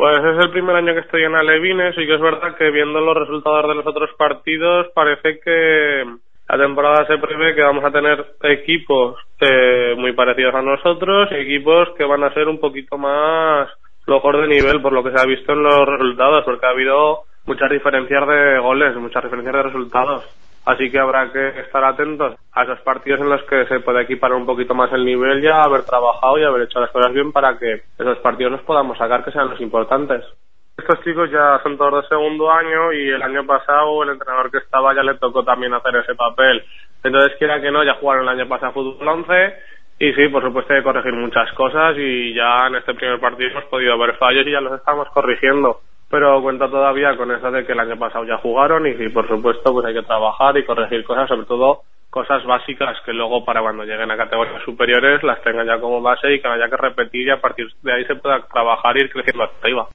Pues es el primer año que estoy en Alevines y que es verdad que viendo los resultados de los otros partidos parece que la temporada se prevé que vamos a tener equipos muy parecidos a nosotros y equipos que van a ser un poquito más flojos de nivel por lo que se ha visto en los resultados, porque ha habido muchas diferencias de goles, muchas diferencias de resultados. Así que habrá que estar atentos a esos partidos en los que se puede equiparar un poquito más el nivel, ya haber trabajado y haber hecho las cosas bien para que esos partidos los podamos sacar, que sean los importantes. Estos chicos ya son todos de segundo año y el año pasado el entrenador que estaba ya le tocó también hacer ese papel. Entonces, quiera que no, ya jugaron el año pasado fútbol 11 y sí, por supuesto hay que corregir muchas cosas y ya en este primer partido hemos podido ver fallos y ya los estamos corrigiendo. Pero cuenta todavía con eso de que el año pasado ya jugaron y sí, por supuesto, pues hay que trabajar y corregir cosas, sobre todo cosas básicas que luego para cuando lleguen a categorías superiores las tengan ya como base y que no haya que repetir y a partir de ahí se pueda trabajar y ir creciendo hasta arriba.